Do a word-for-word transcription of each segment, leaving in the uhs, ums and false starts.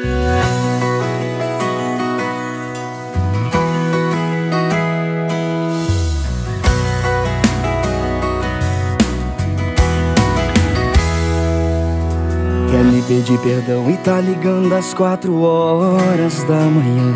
Quer me pedir perdão e tá ligando às quatro horas da manhã.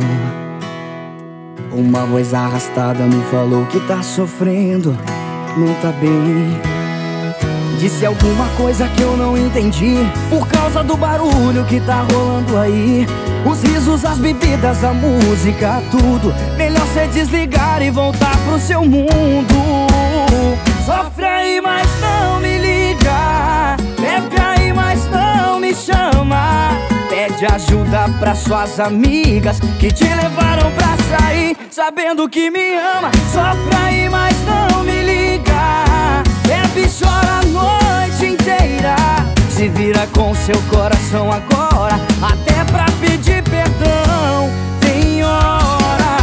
Uma voz arrastada me falou que tá sofrendo, não tá bem. Disse alguma coisa que eu não entendi, por causa do barulho que tá rolando aí. Os risos, as bebidas, a música, tudo. Melhor cê desligar e voltar pro seu mundo. Sofre aí, mas não me liga. Bebe aí, mas não me chama. Pede ajuda pra suas amigas que te levaram pra sair, sabendo que me ama. Sofre aí, mas não me liga. Bebe e chora a noite inteira. Se vira com seu coração agora, até pra pedir perdão tem hora.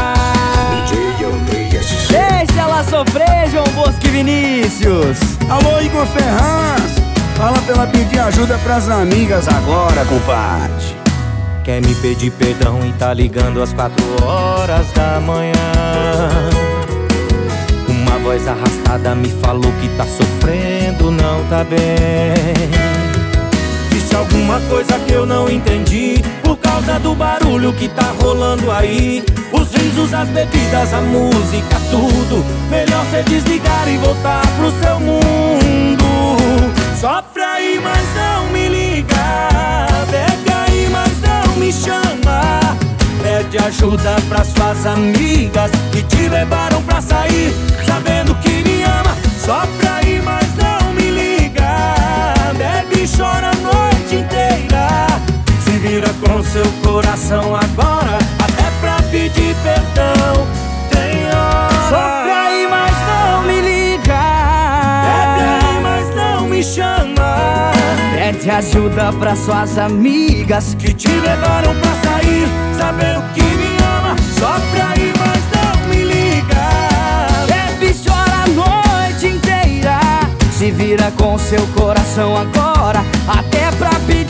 Deixa ela sofrer, João Bosco e Vinícius. Alô, Igor Ferraz, fala pra ela pedir ajuda pras amigas agora, compadre. Quer me pedir perdão e tá ligando às quatro horas da manhã. Uma voz arrastada me falou que tá sofrendo, não tá bem. Disse alguma coisa que eu não entendi, por causa do barulho que tá rolando aí. Os risos, as bebidas, a música, tudo. Melhor cê desligar e voltar pro seu mundo. Sofre aí, mas não me liga. Bebe aí, mas não me chama. Pede ajuda pra suas amigas que te levaram pra sair, sabendo que me ama. Sofre aí, mas não me liga. Bebe e chora a noite inteira. Se vira com seu coração agora, até pra pedir perdão tem hora. Sofre aí, mas não me liga. Bebe aí, mas não me chama. Pede ajuda pra suas amigas que te levaram pra sair, sabendo que me ama. Sofre aí, mas não me liga. Bebe e chora a noite inteira. Se vira com seu coração agora, até pra pedir